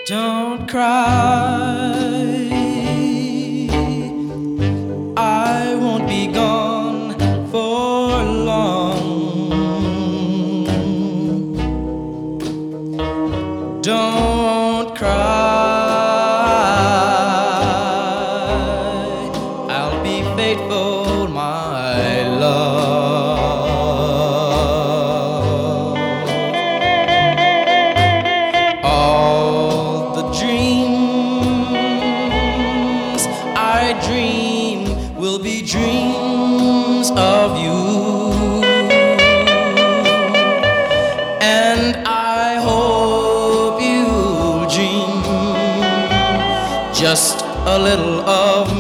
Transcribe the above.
Don't cry, I won't be gone for long. Don't cry, I'll be faithful, my love. All the dreams I dream will be dreams of you, and I hope you'll dream just a little of